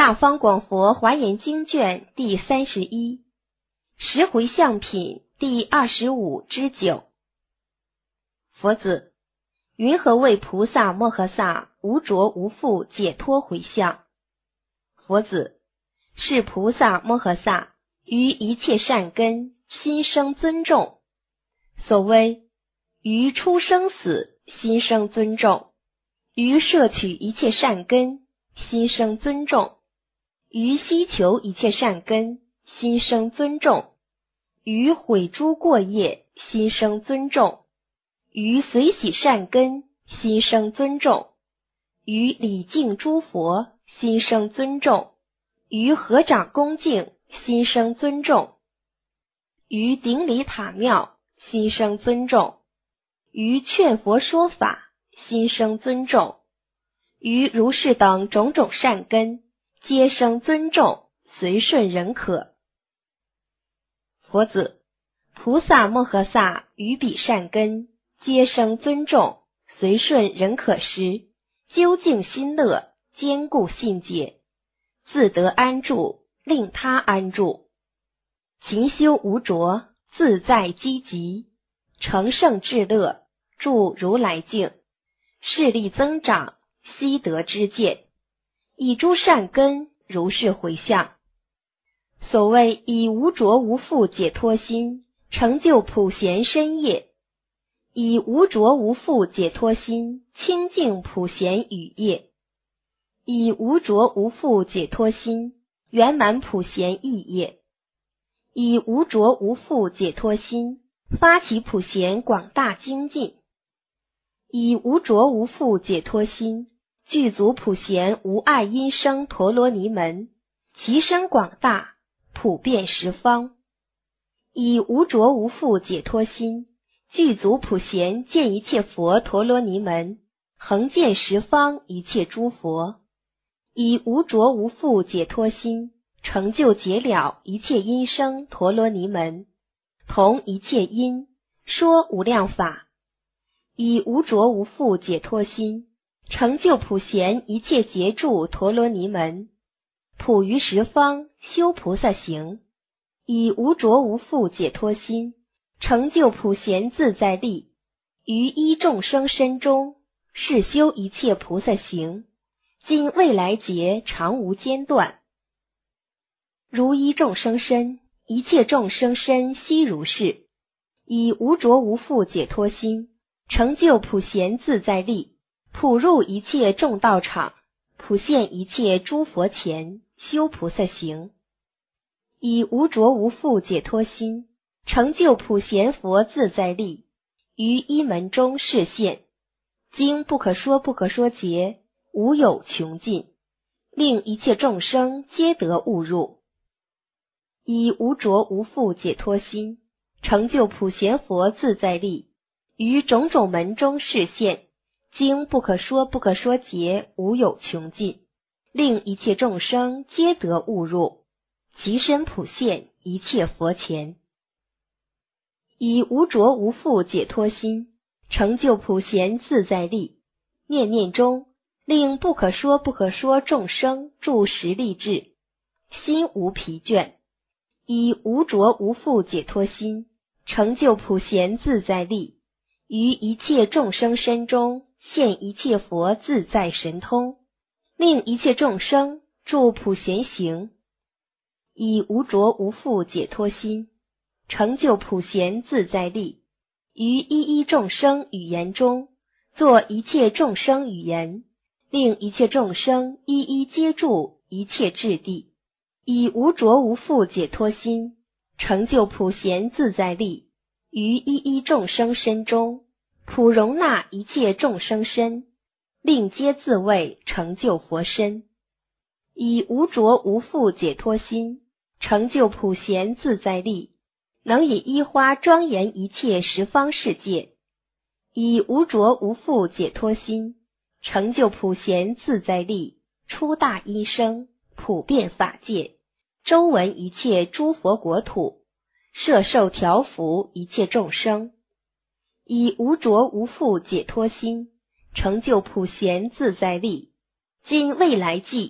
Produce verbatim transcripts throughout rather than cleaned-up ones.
大方广佛华严经卷第三十一，十回向品第二十五之九。佛子，云何为菩萨摩诃萨无着无缚解脱回向？佛子，是菩萨摩诃萨于一切善根心生尊重。所谓于出生死心生尊重，于摄取一切善根心生尊重，于希求一切善根心生尊重，于毁诸过业心生尊重，于随喜善根心生尊重，于礼敬诸佛心生尊重，于合掌恭敬心生尊重，于顶礼塔庙心生尊重，于劝佛说法心生尊重，于如是等种种善根皆生尊重，随顺人可。佛子，菩萨摩诃萨于彼善根皆生尊重，随顺人可时，究竟心乐，坚固信解，自得安住，令他安住，勤修无着，自在积极，成圣至乐，住如来境，势力增长，悉得知见，以诸善根如是回向。所谓以无着无缚解脱心，成就普贤身业；以无着无缚解脱心，清净普贤语业；以无着无缚解脱心，圆满普贤意业；以无着无缚解脱心，发起普贤广大精进；以无着无缚解脱心，具足普贤无碍因生陀罗尼门，其身广大，普遍十方；以无着无缚解脱心，具足普贤见一切佛陀罗尼门，恒见十方一切诸佛；以无着无缚解脱心，成就解了一切因生陀罗尼门，同一切因，说无量法；以无着无缚解脱心，成就普贤一切劫住陀罗尼门，普于十方修菩萨行；以无着无缚解脱心，成就普贤自在力，于一众生身中，是修一切菩萨行，今未来劫常无间断。如一众生身，一切众生身悉如是。以无着无缚解脱心，成就普贤自在力，普入一切众道场，普现一切诸佛前，修菩萨行；以无着无缚解脱心，成就普贤佛自在力，于一门中示现，经不可说不可说劫，无有穷尽，令一切众生皆得悟入；以无着无缚解脱心，成就普贤佛自在力，于种种门中示现，经不可说不可说劫，无有穷尽，令一切众生皆得悟入，其身普现一切佛前；以无着无缚解脱心，成就普贤自在力，念念中令不可说不可说众生住实力智，心无疲倦；以无着无缚解脱心，成就普贤自在力，于一切众生身中现一切佛自在神通，令一切众生住普贤行；以无着无缚解脱心，成就普贤自在力，于一一众生语言中作一切众生语言，令一切众生一一皆住一切智地；以无着无缚解脱心，成就普贤自在力，于一一众生身中普容纳一切众生身，令皆自谓成就佛身；以无着无缚解脱心，成就普贤自在力，能以衣花庄严一切十方世界；以无着无缚解脱心，成就普贤自在力，出大音声，普遍法界，周闻一切诸佛国土，摄受调伏一切众生；以无着无缚解脱心，成就普贤自在力，今未来际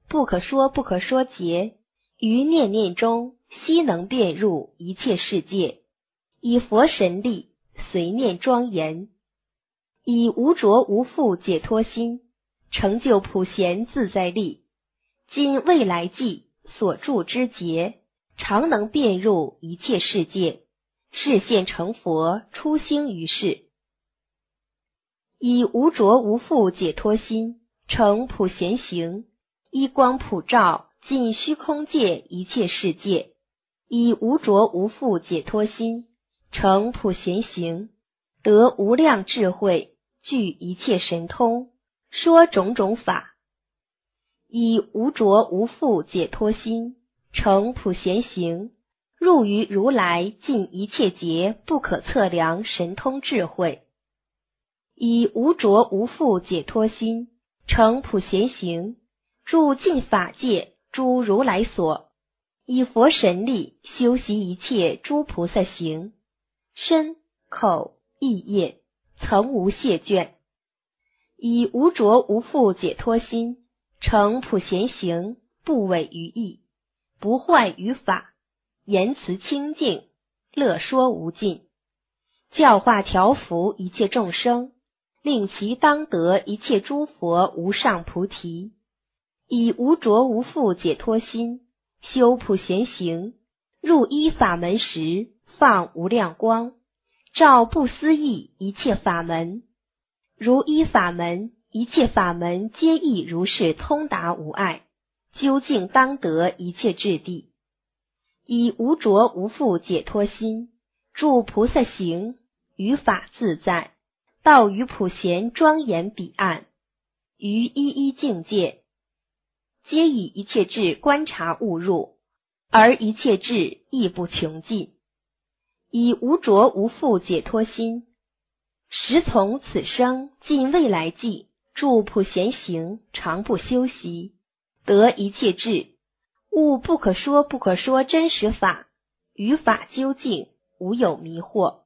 不可说不可说劫，于念念中悉能遍入一切世界，以佛神力随念庄严，以无着无缚解脱心，成就普贤自在力，今未来际所住之劫，常能遍入一切世界，示现成佛，出兴于世。以无着无缚解脱心，成普贤行，依光普照，尽虚空界一切世界，以无着无缚解脱心，成普贤行，得无量智慧，具一切神通，说种种法。以无着无缚解脱心，成普贤行，入于如来尽一切劫不可测量神通智慧。以无着无缚解脱心，成普贤行，住尽法界诸如来所，以佛神力修习一切诸菩萨行，身口意业曾无懈倦。以无着无缚解脱心，成普贤行，不违于义，不坏于法，言辞清净，乐说无尽，教化调伏一切众生，令其当得一切诸佛无上菩提。以无着无缚解脱心，修普贤行，入一法门时，放无量光，照不思议一切法门，如一法门，一切法门皆亦如是通达无碍，究竟当得一切智地。以无着无缚解脱心，住菩萨行，于法自在，到于普贤庄严彼岸，于一一境界，皆以一切智观察悟入，而一切智亦不穷尽。以无着无缚解脱心，时从此生尽未来际，住普贤行，常不休息，得一切智，悟不可说不可说真实法，于法究竟，无有迷惑。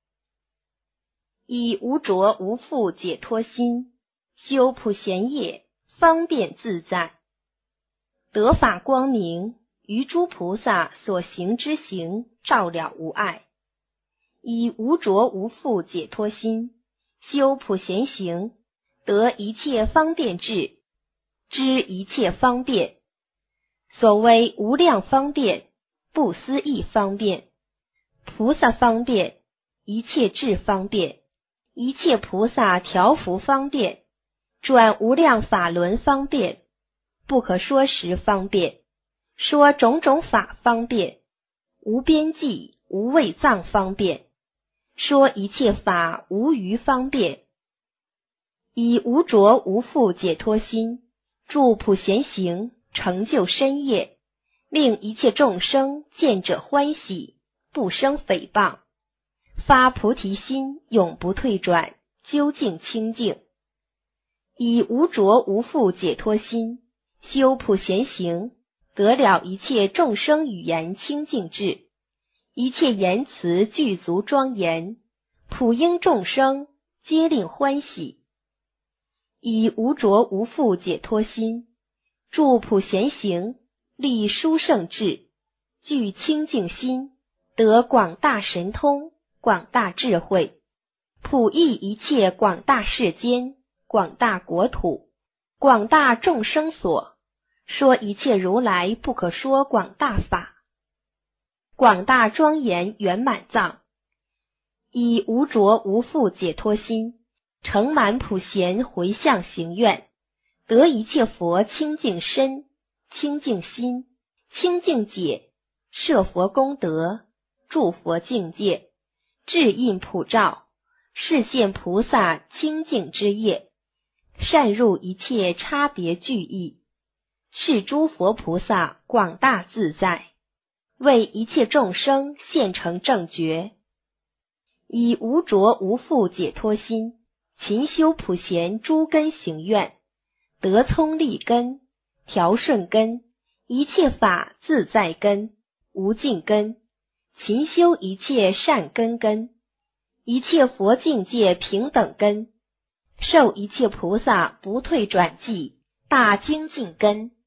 以无着无缚解脱心，修普贤业，方便自在，得法光明，于诸菩萨所行之行，照了无碍。以无着无缚解脱心，修普贤行，得一切方便智，知一切方便。所谓无量方便，不思议方便，菩萨方便，一切智方便，一切菩萨调伏方便，转无量法轮方便，不可说时方便，说种种法方便，无边际无畏藏方便，说一切法无余方便。以无着无缚解脱心，住普贤行，成就身业，令一切众生见者欢喜，不生诽谤，发菩提心，永不退转，究竟清净。以无着无缚解脱心，修普贤行，得了一切众生语言清净智，一切言辞具足庄严，普应众生，皆令欢喜。以无着无缚解脱心，住普贤行，立殊胜智，具清净心，得广大神通，广大智慧，普益一切广大世间，广大国土，广大众生所，说一切如来不可说广大法，广大庄严圆满藏。以无着无缚解脱心，成满普贤回向行愿，得一切佛清净身，清净心，清净解，摄佛功德，助佛境界，智印普照，示现菩萨清净之业，善入一切差别具义，是诸佛菩萨广大自在，为一切众生现成正觉。以无着无缚解脱心，勤修普贤诸根行愿，得聪利根，调顺根，一切法自在根，无尽根，勤修一切善根根，一切佛境界平等根，受一切菩萨不退转际大精进根，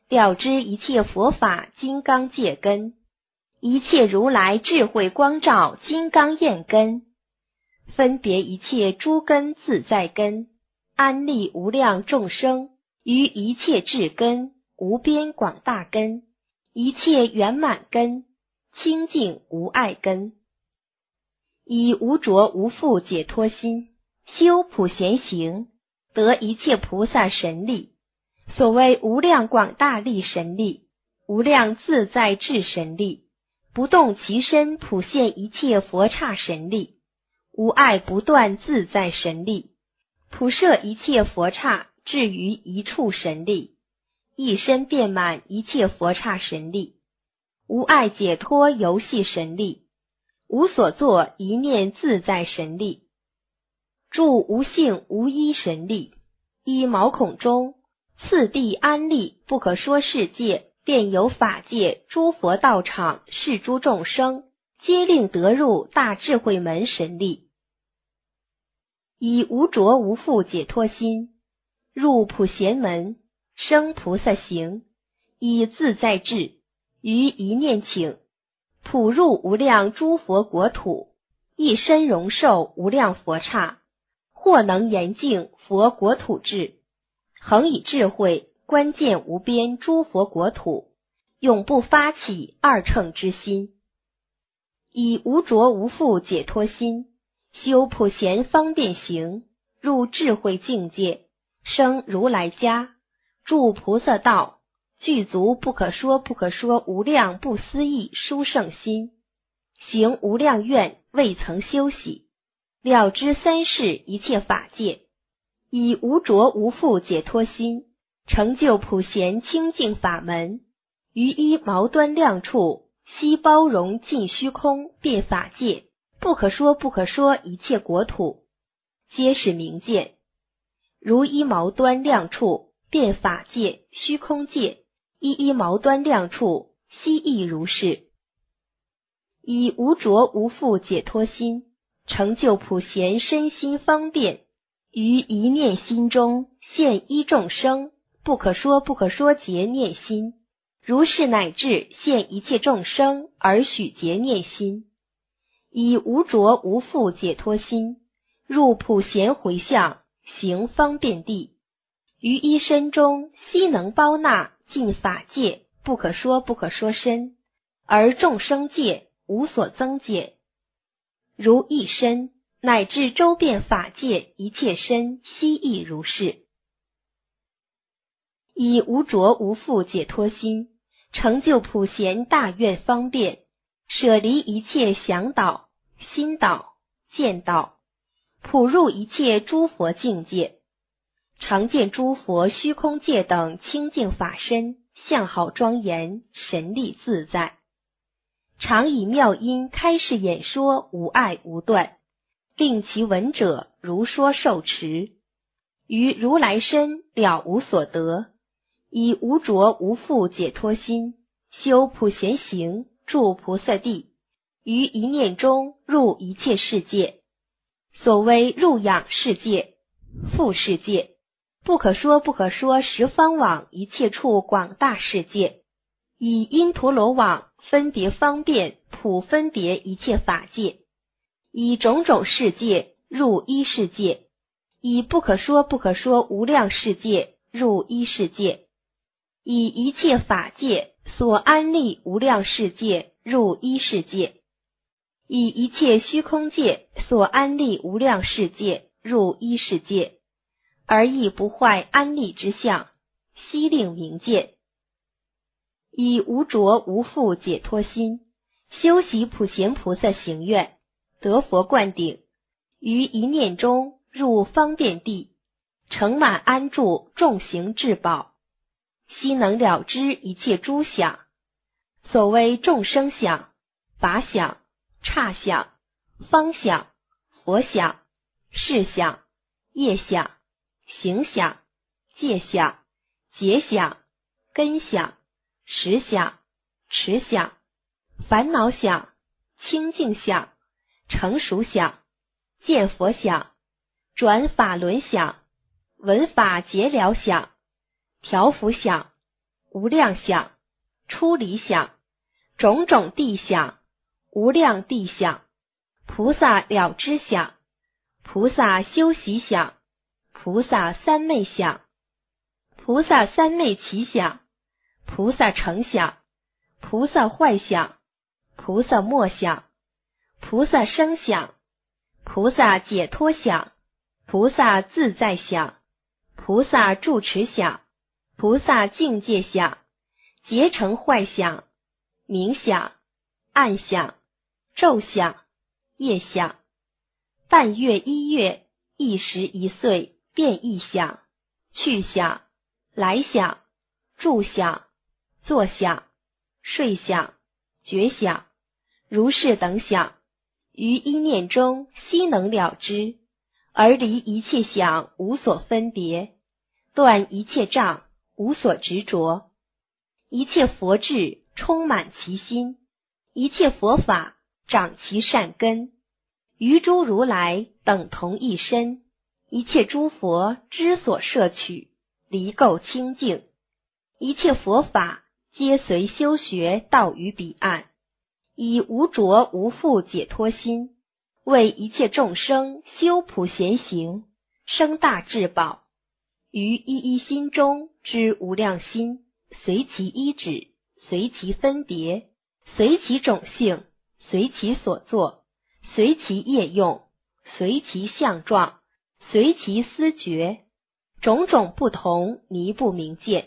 了知一切佛法金刚戒根，一切如来智慧光照金刚焰根，分别一切诸根自在根，安立无量众生于一切智根，无边广大根，一切圆满根，清净无碍根。以无着无负解脱心，修普贤行，得一切菩萨神力。所谓无量广大力神力，无量自在智神力，不动其身普现一切佛刹神力，无碍不断自在神力，普摄一切佛刹至于一处神力，一身遍满一切佛刹神力，无碍解脱游戏神力，无所作一念自在神力，住无性无一神力，依毛孔中次第安立不可说世界，便有法界诸佛道场是诸众生，皆令得入大智慧门神力。以无着无负解脱心，入普贤门，生菩萨行，以自在智，于一念请，普入无量诸佛国土，一身容受无量佛刹，或能严净佛国土智，恒以智慧观见无边诸佛国土，永不发起二乘之心。以无着无负解脱心，修普贤方便行，入智慧境界，生如来家，住菩萨道，具足不可说不可说无量不思议殊胜心，行无量愿未曾休息，了知三世一切法界，以无着无负解脱心，成就普贤清净法门，于一毛端量处，悉包容尽虚空遍法界，不可说不可说一切国土，皆是明见。如一毛端量处，遍法界虚空界，一一毛端量处，悉亦如是。以无着无负解脱心，成就普贤身心方便，于一念心中现一众生，不可说不可说结念心，如是乃至现一切众生而许结念心。以无着无负解脱心，入普贤回向，行方便地，于一身中悉能包纳尽法界不可说不可说身，而众生界无所增减，如一身乃至周遍法界一切身悉亦如是。以无着无负解脱心，成就普贤大愿方便，舍离一切想导、心导、见导，普入一切诸佛境界，常见诸佛虚空界等清净法身，相好庄严，神力自在，常以妙音开示演说，无碍无断，令其闻者如说受持，于如来身了无所得。以无着无负解脱心，修普贤行，住菩萨地，于一念中入一切世界。所谓入养世界、复世界，不可说不可说十方往一切处广大世界，以因陀罗网分别方便普分别一切法界，以种种世界入一世界，以不可说不可说无量世界入一世界，以一切法界所安立无量世界入一世界，以一切虚空界所安立无量世界入一世界，而亦不坏安立之相，悉令明见。以无着无负解脱心，修习普贤菩萨行愿，得佛灌顶，于一念中入方便地，成满安住众行至宝，悉能了知一切诸想。所谓众生想、法想、刹想、方想、佛想、事想、业想、行想、戒想、结想、根想、识想、持想、烦恼想、清净想、成熟想、见佛想、转法轮想、闻法结了想、调伏想、 无量想、出离想、种种地想、无量地想、菩萨了知想、菩萨修习想、菩萨三昧想、菩萨三昧起想、菩萨成想、菩萨坏想、菩萨末想、菩萨生想、菩萨解脱想、菩萨自在想、菩萨住持想、菩萨境界想、结成坏想、冥想、暗想、昼想、夜想、半月一月、一时一岁变异想、去想、来想、住想、坐想、睡想、觉想、如是等想，于一念中悉能了知，而离一切想无所分别，断一切障无所执着，一切佛智充满其心，一切佛法长其善根，于诸如来等同一身，一切诸佛之所摄取，离垢清净，一切佛法皆随修学到于彼岸，以无着无负解脱心，为一切众生修普贤行，生大智宝，于一一心中之无量心，随其依止，随其分别，随其种性，随其所作，随其业用，随其相状，随其思觉，种种不同迷不明见，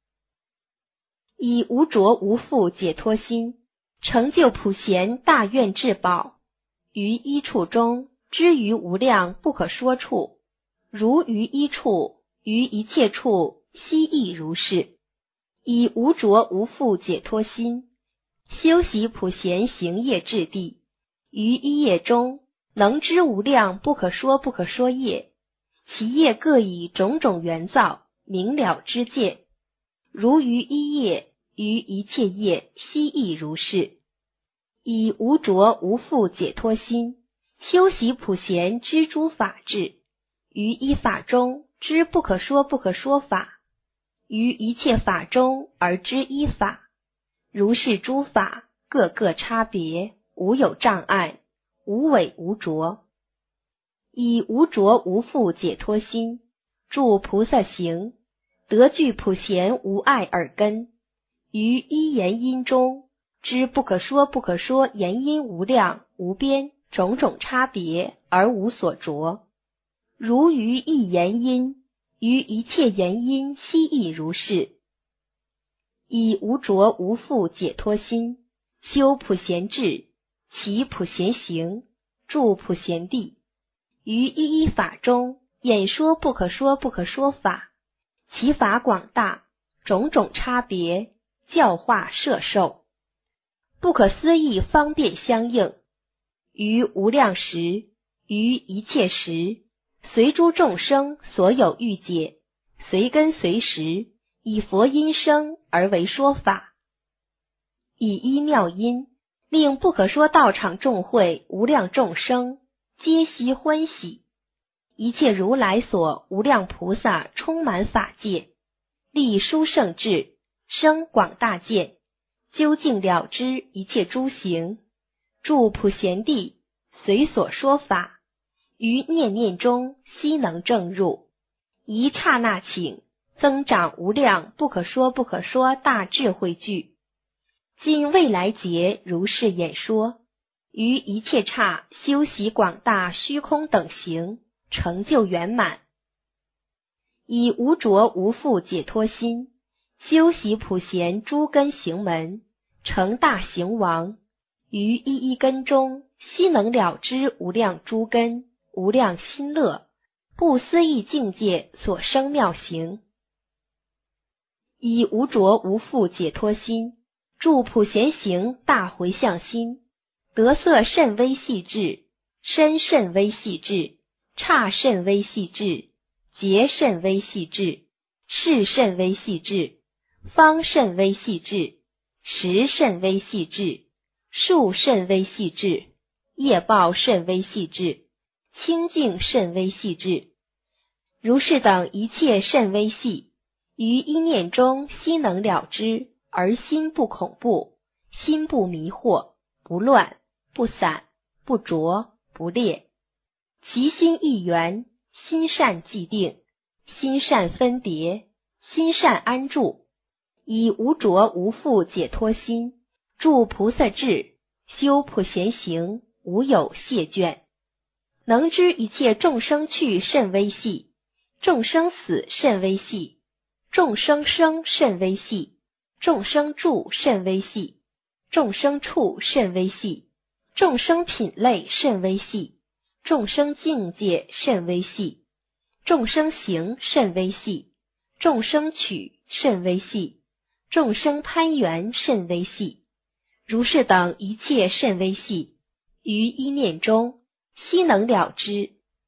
以无着无负解脱心，成就普贤大愿至宝，于一处中知于无量不可说处，如于一处，于一切处悉亦如是。以无着无负解脱心，修习普贤行业智地，于一业中能知无量不可说不可说业，其业各以种种缘造，明了知见，如于一业，于一切业悉亦如是。以无着无负解脱心，修习普贤知诸法智，于一法中知不可说不可说法，于一切法中而知一法，如是诸法各个差别，无有障碍，无伪无着。以无着无负解脱心，住菩萨行，得具普贤无碍耳根，于一言因中知不可说不可说言因无量无边种种差别而无所着，如于一言因，于一切言因悉亦如是。以无着无负解脱心，修普贤智，起普贤行，住普贤地，于一一法中演说不可说不可说法，其法广大，种种差别，教化摄受，不可思议方便相应，于无量时，于一切时，随诸众生所有欲解，随根随时，以佛音声而为说法，以一妙音，令不可说道场众会无量众生皆悉欢喜，一切如来所无量菩萨充满法界，立殊胜智，生广大见，究竟了知一切诸行，住普贤地，随所说法，于念念中悉能证入，一刹那顷增长无量不可说不可说大智慧具。今未来劫如是演说，于一切刹修习广大虚空等行，成就圆满。以无着无负解脱心，修习普贤诸根行门，成大行王，于一一根中悉能了知无量诸根无量心乐不思议境界所生妙行。以无着无负解脱心，住普贤行大回向心，得色甚微细致，身甚微细致，刹甚微细致，劫甚微细致，事甚微细致，方甚微细致，时甚微细致，数甚微细致，业报甚微细致，清净甚微细致，如是等一切甚微细， 于一念中悉能了之，而心不恐怖，心不迷惑，不乱，不散，不浊，不劣。其心一元，心善既定，心善分别，心善安住，以无着无负解脱心，住菩萨智，修普贤行，无有谢倦。能知一切众生去甚微细，众生死甚微细，众生生甚微细，众生住甚微细，众生处甚微细，众生品类甚微细，众生境界甚微细，众生行甚微细，众生取甚微细，众生攀缘甚微细，如是等一切甚微细，于一念中悉能了之。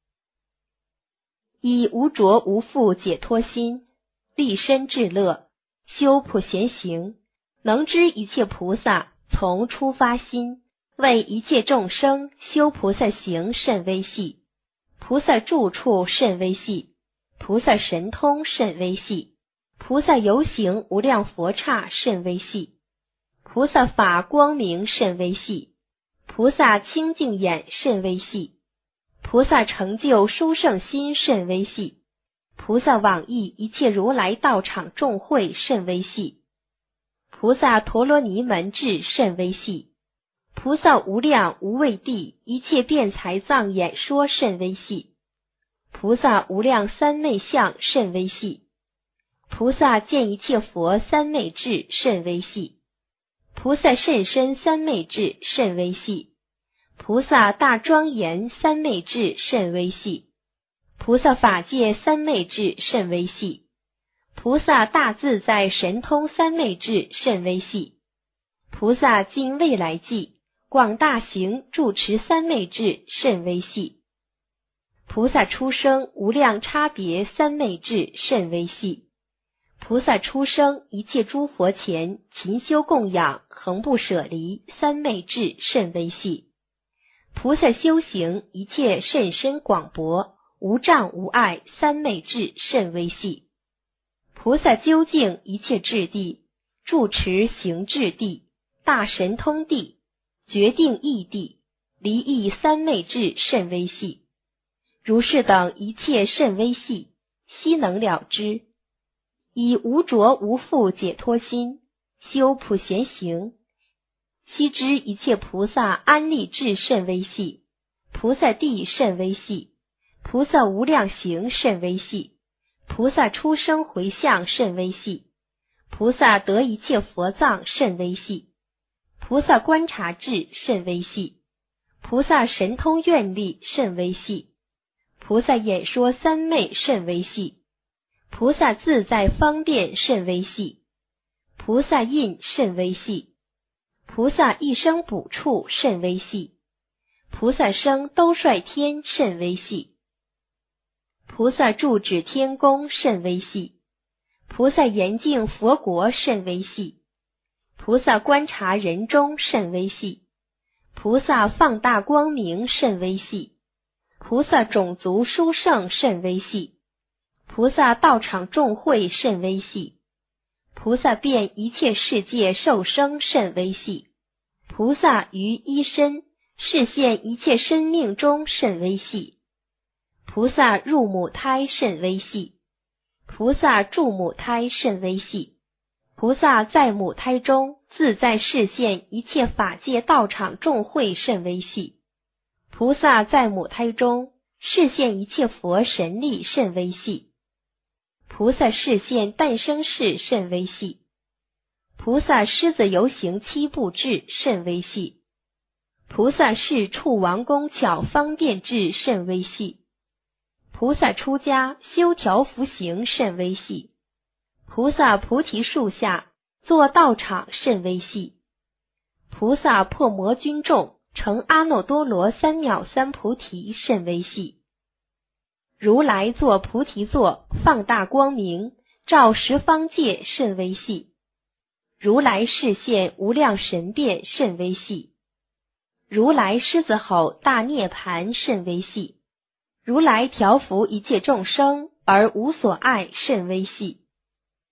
以无着无负解脱心，立身至乐，修普贤行，能知一切菩萨从出发心，为一切众生修菩萨行甚微细，菩萨住处甚微细，菩萨神通甚微细，菩萨游行无量佛刹甚微细，菩萨法光明甚微细，菩萨清净眼甚微细，菩萨成就殊胜心甚微细，菩萨往诣一切如来道场众会甚微细，菩萨陀罗尼门智甚微细，菩萨无量无畏地一切辩才藏演说甚微细，菩萨无量三昧相甚微细，菩萨见一切佛三昧智甚微细，菩萨甚深三昧智甚微细，菩萨大庄严三昧智甚微细，菩萨法界三昧智甚微细，菩萨大自在神通三昧智甚微细，菩萨今未来际广大行住持三昧智甚微细，菩萨出生无量差别三昧智甚微细，菩萨出生一切诸佛前勤修供养恒不舍离三昧智甚微细，菩萨修行一切甚深广博无障无碍三昧智甚微细，菩萨究竟一切智地住持行智地大神通地决定义地离异三昧智甚微细，如是等一切甚微细，悉能了之。以无着无负解脱心，修普贤行，悉知一切菩萨安立智甚微细，菩萨地甚微细，菩萨无量行甚微细，菩萨出生回向甚微细，菩萨得一切佛藏甚微细，菩萨观察智甚微细，菩萨神通愿力甚微细，菩萨演说三昧甚微细，菩萨自在方便甚微细，菩萨印甚微细，菩萨一生补处甚微细，菩萨生兜率天甚微细，菩萨住止天宫甚微细，菩萨严净佛国甚微细，菩萨观察人中甚微细，菩萨放大光明甚微细，菩萨种族殊胜甚微细，菩萨道场众会甚微细，菩萨遍一切世界受生甚微细，菩萨于一身示现一切生命中甚微细，菩萨入母胎甚微细，菩萨住母胎甚微细，菩萨在母胎中自在示现一切法界道场众会甚微细，菩萨在母胎中示现一切佛神力甚微细，菩萨示现诞生事甚微细，菩萨狮子游行七步智甚微细，菩萨是处王宫巧方便智甚微细，菩萨出家修调伏行甚微细，菩萨菩提树下作道场甚微细，菩萨破魔军众成阿耨多罗三藐三菩提甚微细，如来作菩提座放大光明照十方界甚微细，如来示现无量神变甚微细，如来狮子吼大涅盘甚微细，如来调伏一切众生而无所爱甚微细，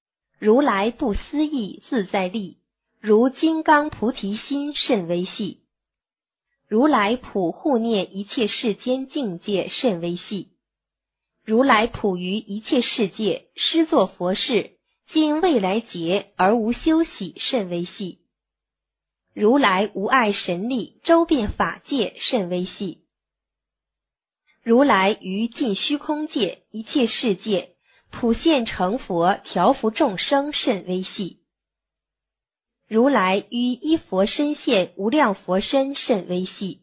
如来不思议自在力，如金刚菩提心甚微细。如来普护念一切世间境界甚微细。如来普于一切世界施作佛事，今未来劫而无休息甚微细。如来无碍神力周遍法界甚微细。如来于尽虚空界一切世界普现成佛调伏众生甚微细。如来于一佛身现无量佛身甚微细。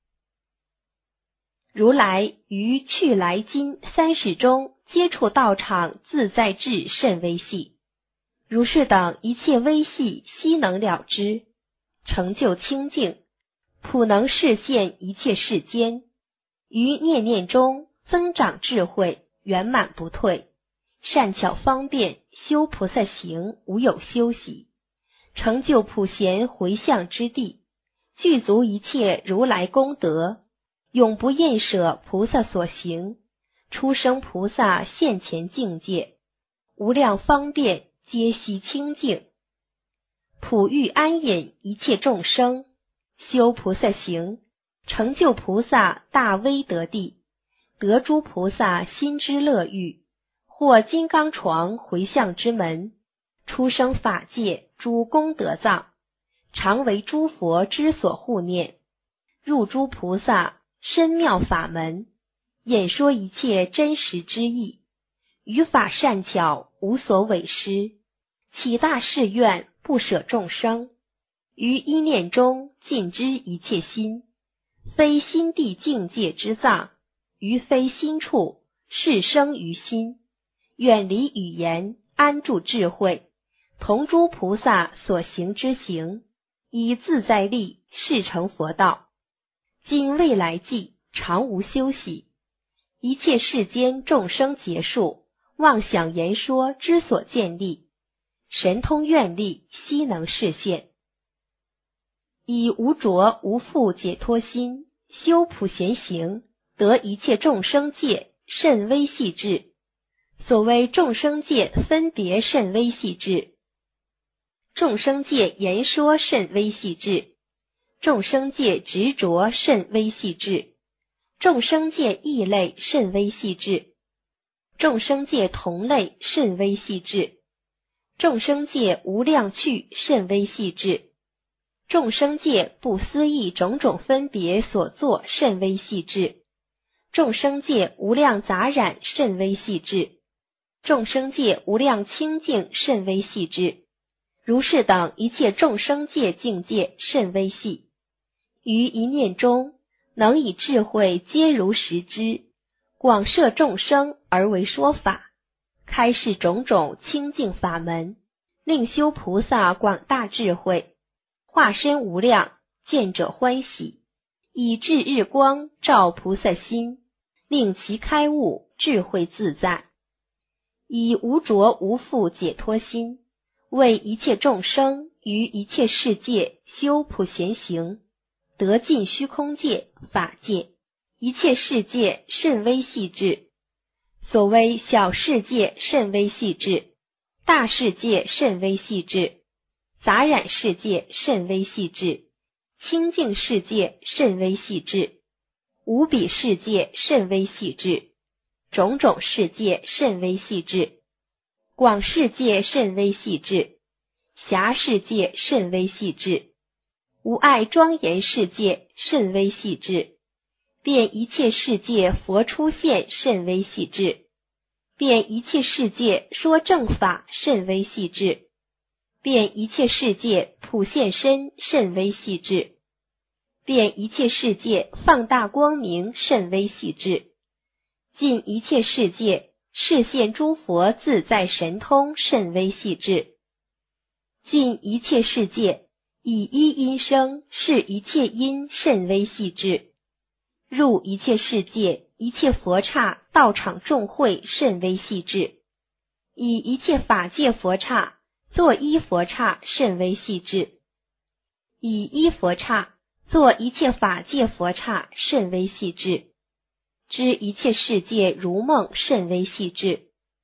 如来于去来今三世中接触道场自在智甚微细。如是等一切微细悉能了知，成就清净，普能示现一切世间，于念念中增长智慧，圆满不退，善巧方便修菩萨行，无有休息，成就普贤回向之地，具足一切如来功德，永不厌舍菩萨所行，出生菩萨现前境界，无量方便皆悉清净，普欲安隐一切众生，修菩萨行，成就菩萨大威德地，得诸菩萨心之乐欲，获金刚床回向之门，出生法界诸功德藏，常为诸佛之所护念，入诸菩萨深妙法门，演说一切真实之意，语法善巧无所违失，起大誓愿不舍众生，于一念中尽知一切心，非心地境界之藏，于非心处是生于心，远离语言，安住智慧，同诸菩萨所行之行，以自在力示成佛道。今未来际常无休息，一切世间众生结束，妄想言说之所建立，神通愿力悉能示现。以无着无负解脱心，修普贤行，得一切众生界甚微细智。所谓众生界分别甚微细智，众生界言说甚微细智，众生界执着甚微细智，众生界异类甚微细智，众生界同类甚微细智，众生界无量趣甚微细智，众生界不思议种种分别所作甚微细智，众生界无量杂染甚微细智，众生界无量清净甚微细智，如是等一切众生界境界甚微细，于一念中能以智慧皆如实知，广摄众生而为说法，开示种种清净法门，令修菩萨广大智慧，化身无量，见者欢喜，以智日光照菩萨心，令其开悟，智慧自在。以无着无负解脱心，为一切众生于一切世界修普贤行，得尽虚空界法界，一切世界甚微细智。所谓小世界甚微细致，大世界甚微细致，杂染世界甚微细致，清净世界甚微细致，无比世界甚微细致，种种世界甚微细致，广世界甚微细致，狭世界甚微细致，无碍庄严世界甚微细致，遍一切世界佛出现甚微细致，遍一切世界说正法甚微细致，遍一切世界普现身甚微细致，遍一切世界放大光明甚微细致，尽一切世界示现诸佛自在神通甚微细致，尽一切世界以一音声是一切音甚微细致，入一切世界一切佛刹道场众会甚微细致，以一切法界佛刹作一佛刹甚微细致，以一佛刹作一切法界佛刹甚微细致，知一切世界如梦甚微细致，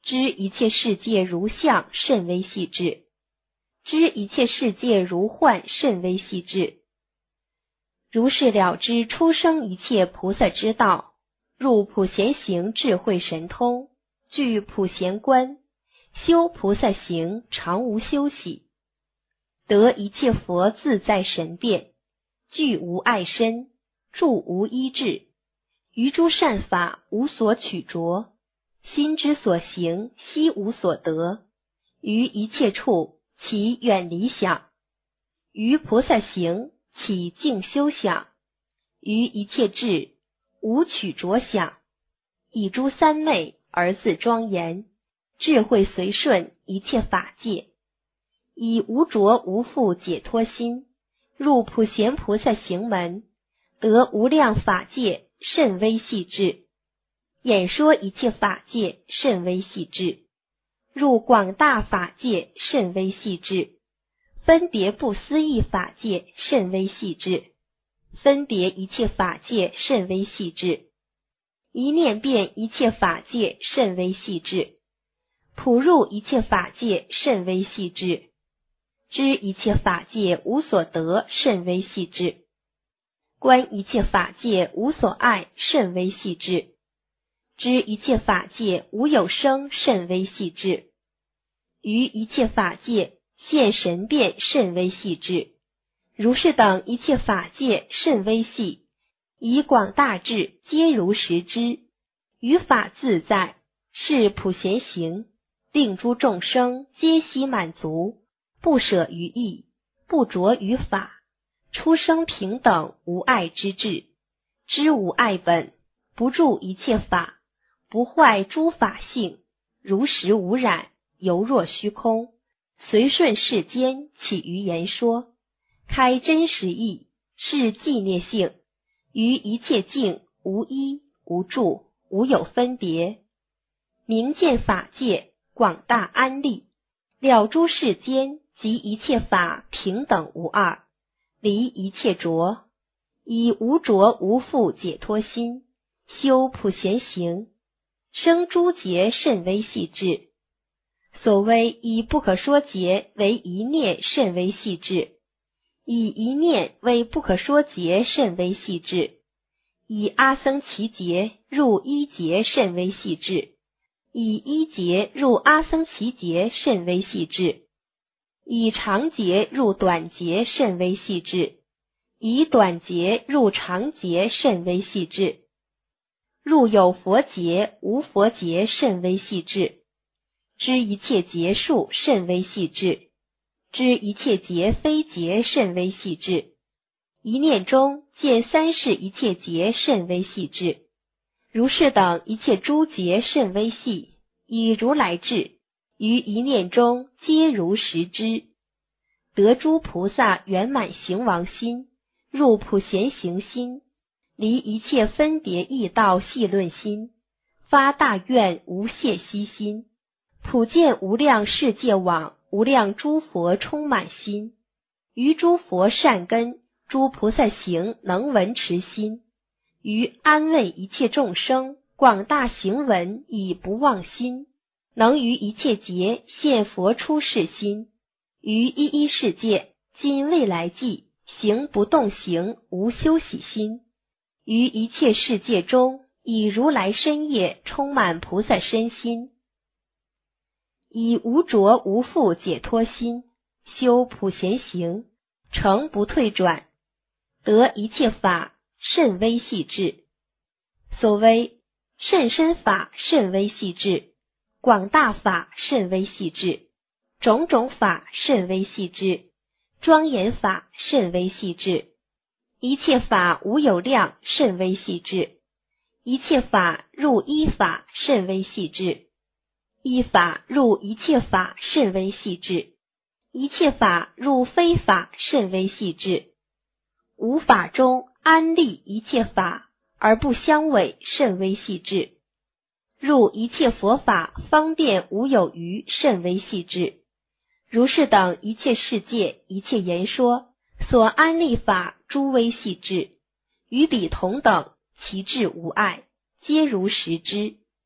知一切世界如相，甚微细致。知一切世界如幻，甚微细致。如是了知出生一切菩萨之道，入普贤行智慧神通，具普贤观，修菩萨行，常无休息，得一切佛自在神变，具无爱身，住无依滞，于诸善法无所取着，心之所行悉无所得，于一切处其远离想，于菩萨行起静修想，于一切智无取着想，以诸三昧而自庄严，智慧随顺一切法界，以无着无负解脱心，入普贤菩萨行门，得无量法界甚微细致，演说一切法界甚微细致，入广大法界甚微细致，分别不思议法界甚微细致，分别一切法界甚微细致，一念遍一切法界甚微细致，普入一切法界甚微细致，知一切法界无所得甚微细致，观一切法界无所爱甚微细致，知一切法界无有生甚微细致，于一切法界现神变甚微细致。如是等一切法界甚微细，以广大智皆如实知，于法自在，是普贤行，令诸众生皆悉满足，不舍于意，不着于法，出生平等无爱之智，知无爱本，不住一切法，不坏诸法性，如实无染，犹若虚空，随顺世间起于言说，开真实义，是寂灭性，于一切境无依无住，无有分别，明见法界广大安立，了诸世间及一切法平等无二，离一切着，以无着无负解脱心，修普贤行，生诸劫甚微细致。所谓以不可说劫为一念甚微细致，以一念为不可说劫甚微细致，以阿僧祇劫入一劫甚微细致，以一劫入阿僧祇劫甚微细致，以长劫入短劫甚微细致，以短劫入长劫甚微细致，入有佛劫无佛劫甚微细致，知一切劫数甚微细致，知一切劫非劫甚微细致，一念中见三世一切劫甚微细致。如是等一切诸劫甚微细，以如来智，于一念中皆如实知，得诸菩萨圆满行王心，入普贤行心，离一切分别义道细论心，发大愿无懈息心，普见无量世界网，无量诸佛充满心，于诸佛善根诸菩萨行能闻持心，于安慰一切众生广大行闻以不忘心，能于一切劫现佛出世心，于一一世界今未来际行不动行无休息心，于一切世界中以如来身业充满菩萨身心，以无着无负解脱心，修普贤行，诚不退转，得一切法甚微细致。所谓甚深法甚微细致，广大法甚微细致，种种法甚微细致，庄严法甚微细致，一切法无有量甚微细致，一切法入一法甚微细致，一法入一切法甚微细致，一切法入非法甚微细致，无法中安立一切法而不相违甚微细致，入一切佛法方便无有余甚微细致。如是等一切世界一切言说所安立法诸微细致，与彼同等，其智无碍，皆如实知，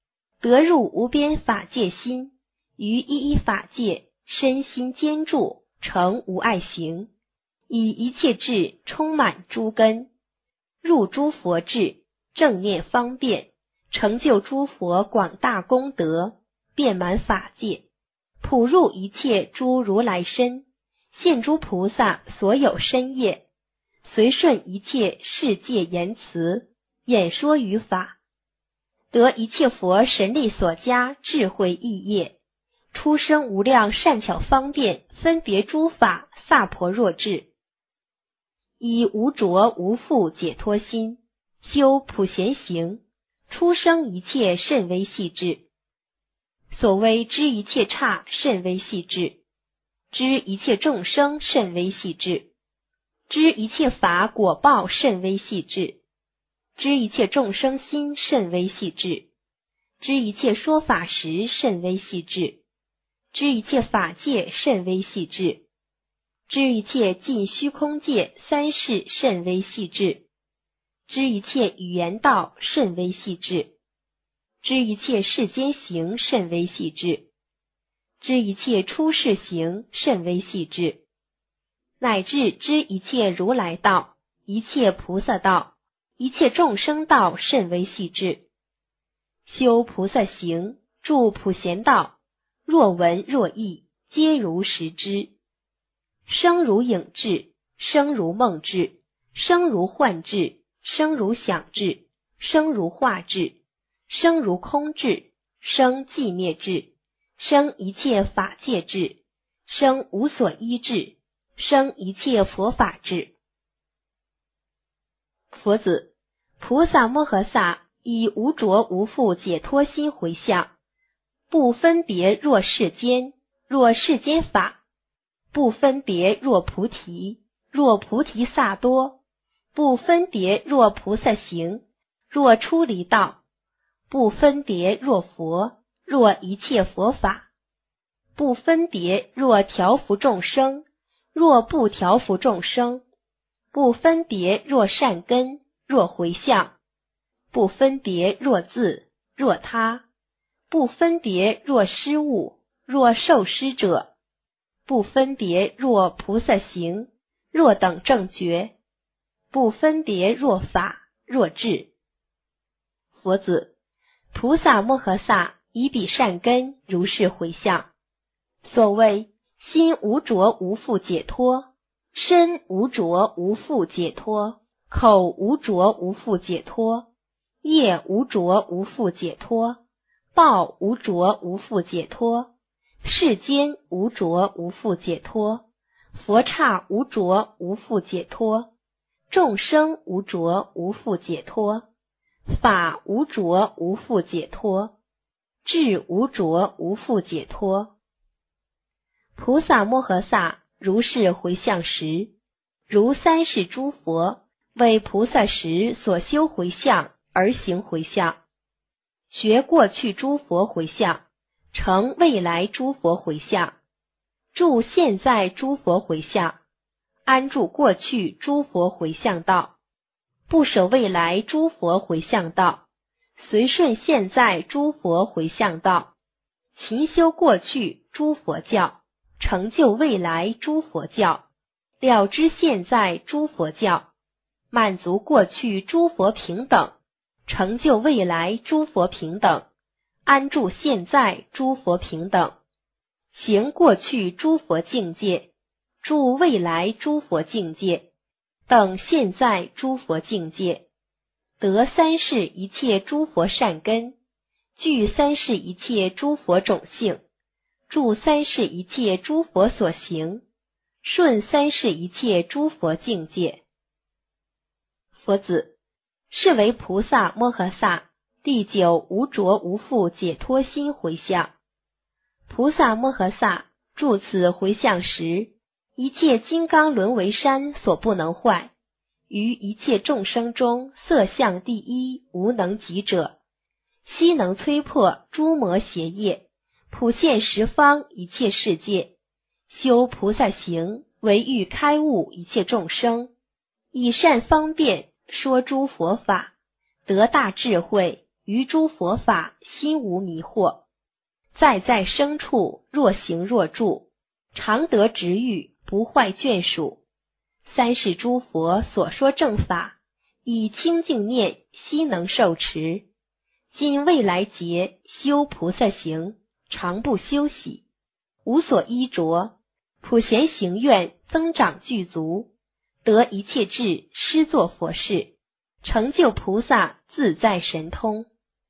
得入无边法界心，于一一法界身心坚住，成无碍行，以一切智充满诸根，入诸佛智，正念方便，成就诸佛广大功德，遍满法界，普入一切诸如来身，现诸菩萨所有身业，随顺一切世界言辞，演说于法，得一切佛神力所加智慧意业，出生无量善巧方便分别诸法萨婆若智，以无着无负解脱心，修普贤行，出生一切甚微细致。所谓知一切刹甚微细致，知一切众生甚微细致，知一切法果报甚微细致，知一切众生心甚微细致，知一切说法时甚微细致，知一切法界甚微细致，知一切尽虚空界三世甚微细致，知一切语言道甚微细致，知一切世间行甚微细致，知一切出世行甚微细致，乃至知一切如来道、一切菩萨道、一切众生道甚微细致。修菩萨行，住普贤道，若闻若忆，皆如实知。生如影智，生如梦智，生如幻智，生如想智，生如化智，生如空智，生寂灭智，生一切法界智，生无所依智，生一切佛法智。佛子，菩萨摩诃萨以无着无负解脱心回向，不分别若世间，若世间法，不分别若菩提，若菩提萨多，不分别若菩萨行，若出离道，不分别若佛，若一切佛法，不分别若调伏众生，若不调伏众生，不分别若善根，若回向，不分别若自，若他，不分别若施物，若受施者，不分别若菩萨行，若等正觉，不分别若法，若智。佛子，菩萨摩诃萨以彼善根如是回向。所谓心无着无负解脱，身无着无负解脱，口无着无负解脱，业无着无负解脱，报无着无负解脱，世间无着无负解脱，佛刹无着无负解脱，众生无着无负解脱，法无着无负解脱，智无着无负解脱。菩萨摩诃萨如是回向时，如三世诸佛为菩萨时所修回向而行回向，学过去诸佛回向，成未来诸佛回向，住现在诸佛回向，安住过去诸佛回向道，不舍未来诸佛回向道，随顺现在诸佛回向道，勤修过去诸佛教，成就未来诸佛教，了知现在诸佛教，满足过去诸佛平等，成就未来诸佛平等，安住现在诸佛平等，行过去诸佛境界，住未来诸佛境界，等现在诸佛境界，得三世一切诸佛善根，具三世一切诸佛种性，住三世一切诸佛所行，顺三世一切诸佛境界。佛子，是为菩萨摩诃萨第九无着无负解脱心回向。菩萨摩诃萨住此回向时，一切金刚轮为山所不能坏，于一切众生中色相第一无能及者，悉能摧破诸魔邪业，普现十方一切世界，修菩萨行，为欲开悟一切众生，以善方便说诸佛法，得大智慧， 于诸佛法心无迷惑，在在生处若行若住，常得值遇，不坏眷属。三世诸佛所说正法，以清净念悉能受持。今未来劫修菩萨行，常不休息，无所依着，普贤行愿增长具足，得一切智，施作佛事，成就菩萨自在神通。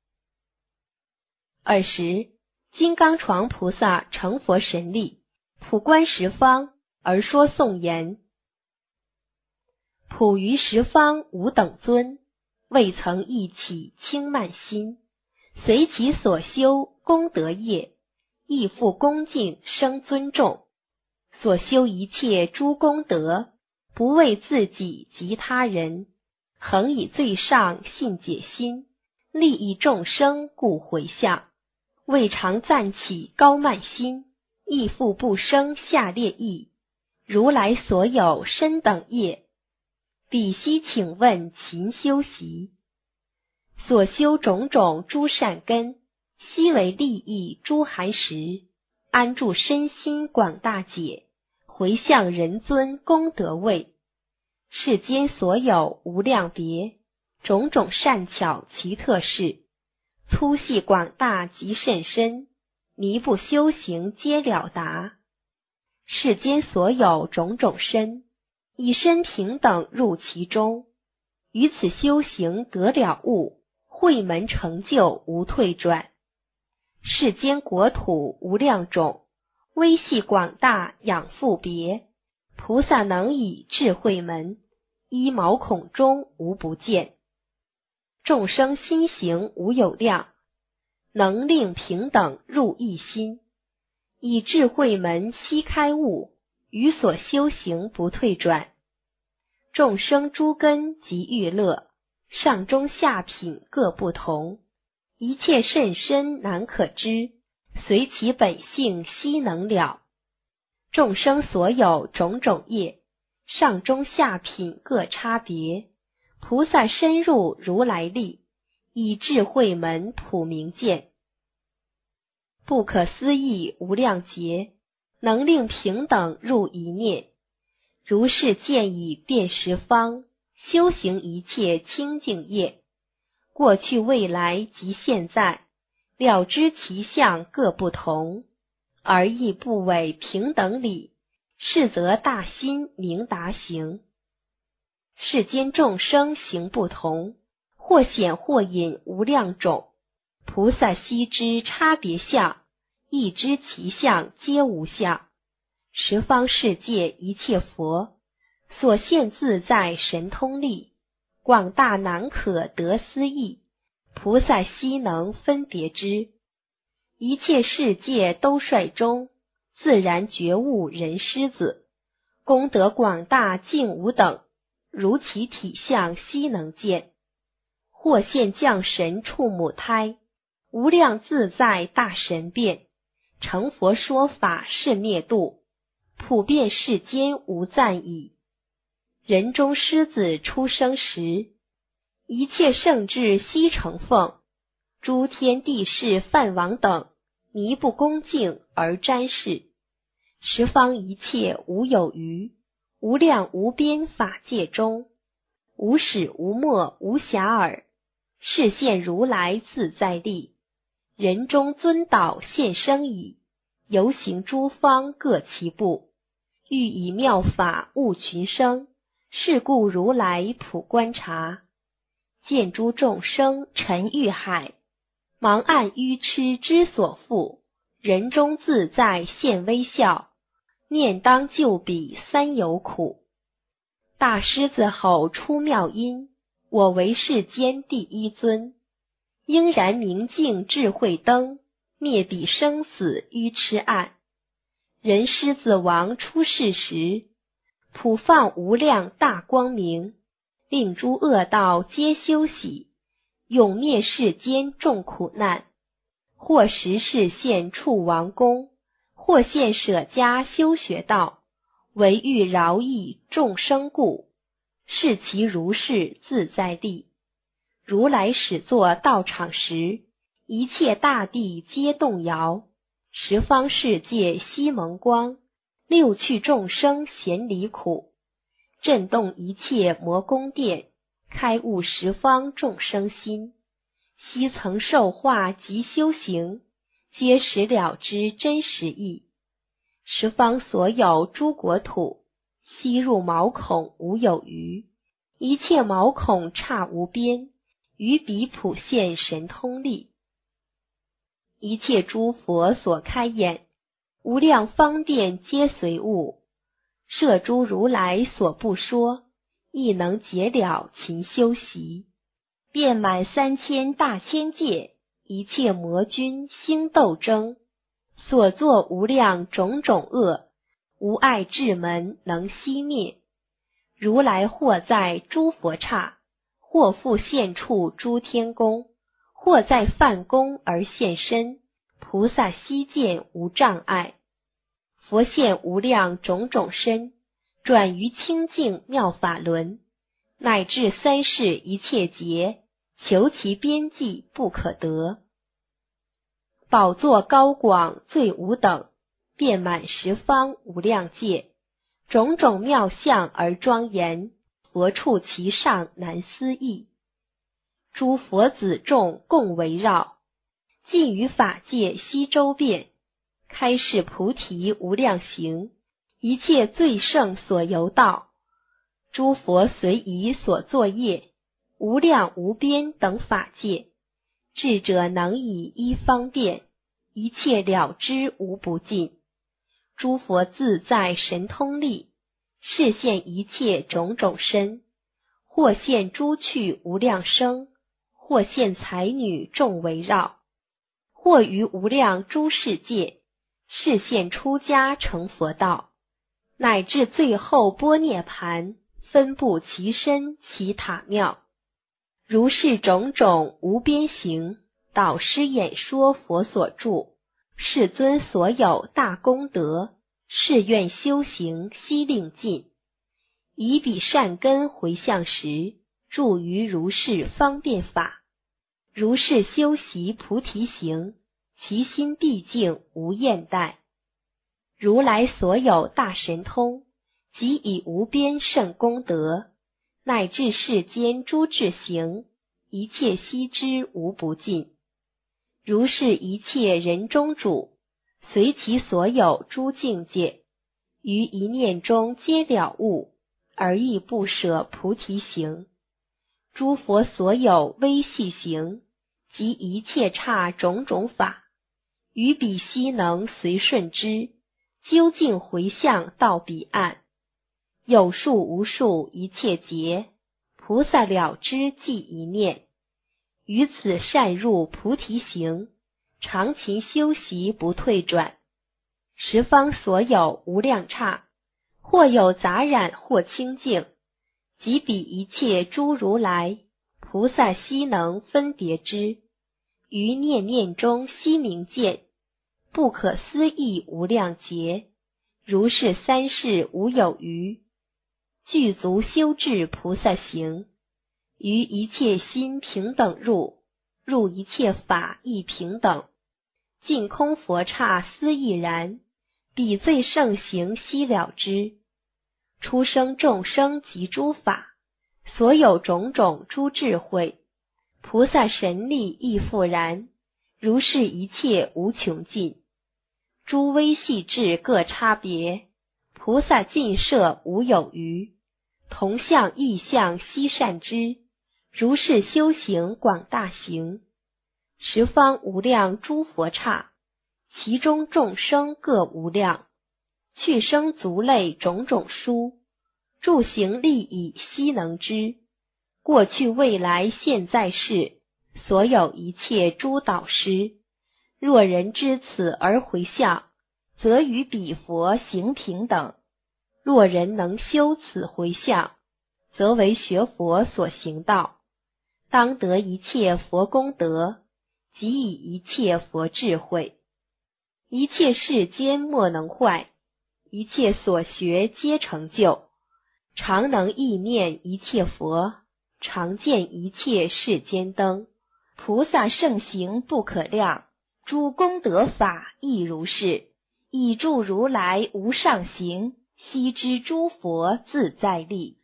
尔时，金刚幢菩萨成佛神力，普观十方，而说颂言：普于十方无等尊，未曾忆起轻慢心，随其所修功德业，亦复恭敬生尊重。所修一切诸功德，不为自己及他人，恒以最上信解心，利益众生故回向。未常暂起高慢心，亦复不生下列意。如来所有身等业，彼悉请问勤修习。所修种种诸善根，悉为利益诸含识，安住身心广大解，回向人尊功德位。世间所有无量别，种种善巧奇特事，粗细广大极甚深，弥不修行皆了达。世间所有种种身，以身平等入其中，于此修行得了悟，慧门成就无退转。世间国土无量种，微细广大养复别，菩萨能以智慧门，依毛孔中无不见。众生心行无有量，能令平等入一心，以智慧门悉开悟，于所修行不退转。众生诸根及欲乐，上中下品各不同，一切甚深难可知，随其本性悉能了。众生所有种种业，上中下品各差别，菩萨深入如来力，以智慧门普明见。不可思议无量劫，能令平等入一念。如是见已遍十方，修行一切清净业，过去未来及现在，了知其相各不同，而亦不违平等理，是则大心明达行。世间众生行不同，或显或隐无量种，菩萨悉知差别相，亦知其相皆无相。十方世界一切佛，所现自在神通力，广大难可得思议，菩萨悉能分别之。一切世界都率中，自然觉悟人狮子，功德广大尽无等，如其体相悉能见。或现降神处母胎，无量自在大神变，成佛说法是灭度，普遍世间无赞矣。人中狮子出生时，一切圣智悉成奉，诸天地士梵王等，弥不恭敬而瞻视。十方一切无有余，无量无边法界中，无始无末无暇耳，示现如来自在力。人中尊导现生矣，游行诸方各其步，欲以妙法悟群生，是故如来普观察。见诸众生沉欲海，盲暗愚痴之所缚，人中自在现微笑，念当救彼三有苦。大狮子吼出妙音，我为世间第一尊，应然明镜智慧灯，灭彼生死愚痴暗。人狮子王出世时，普放无量大光明，令诸恶道皆休息，永灭世间众苦难。或时世现处王宫，或现舍家修学道，唯欲饶益众生故，是其如是自在力。 如来始作道场时，一切大地皆动摇，十方世界悉蒙光，六趣众生咸离苦，震动一切魔宫殿，开悟十方众生心。悉曾受化及修行，皆实了知真实义。十方所有诸国土，悉入毛孔无有余，一切毛孔刹无边，于彼普现神通力。一切诸佛所开眼，无量方便皆随悟，摄诸如来所不说，亦能解了勤修习。遍满三千大千界，一切魔君兴斗争，所作无量种种恶，无碍智门能熄灭。如来或在诸佛刹，或复现处诸天宫，或在梵宫而现身，菩萨悉见无障碍。佛现无量种种身，转于清净妙法轮，乃至三世一切劫，求其边际不可得。宝座高广最无等，遍满十方无量界，种种妙相而庄严，佛处其上难思议。诸佛子众共围绕，尽于法界悉周遍，开示菩提无量行，一切最胜所游道。诸佛随宜所作业，无量无边等法界，智者能以一方便，一切了知无不尽。诸佛自在神通力，示现一切种种身，或现诸趣无量生，或现才女众围绕，或于无量诸世界，示现出家成佛道，乃至最后般涅盘，分布其身其塔庙。如是种种无边行，导师演说佛所著，世尊所有大功德，誓愿修行悉令尽。以彼善根回向时，著于如是方便法。如是修习菩提行，其心毕竟无厌怠。如来所有大神通，即以无边胜功德，乃至世间诸智行，一切悉知无不尽。如是一切人中主，随其所有诸境界，于一念中皆了悟，而亦不舍菩提行。诸佛所有微细行，及一切刹种种法，于彼悉能随顺之，究竟回向到彼岸。有数无数一切劫，菩萨了知即一念。于此善入菩提行，常勤修习不退转。十方所有无量刹，或有杂染或清净，即彼一切诸如来，菩萨悉能分别之，于念念中悉明见，不可思议无量劫，如是三世无有余。具足修至菩萨行，于一切心平等入，入一切法亦平等。尽空佛刹思亦然，彼最胜行悉了知。出生众生及诸法，所有种种诸智慧，菩萨神力亦复然，如是一切无穷尽。诸微细智各差别，菩萨尽摄无有余。同相异相悉善知，如是修行广大行。十方无量诸佛刹，其中众生各无量，去生族类种种殊，住行利益悉能知。过去未来现在世，所有一切诸导师，若人知此而回向，则与彼佛行平等。若人能修此回向，则为学佛所行道，当得一切佛功德，即以一切佛智慧。一切世间莫能坏，一切所学皆成就。常能意念一切佛， 常见一切世间灯。菩萨圣行不可量，诸功德法亦如是。以助如来无上行，悉知诸佛自在力。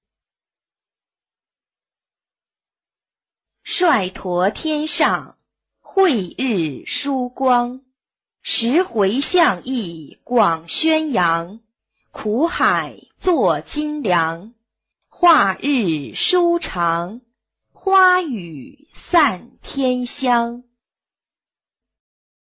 率陀天上，慧日殊光，十回向意广宣扬。苦海作金梁，化日舒长，花雨散天香。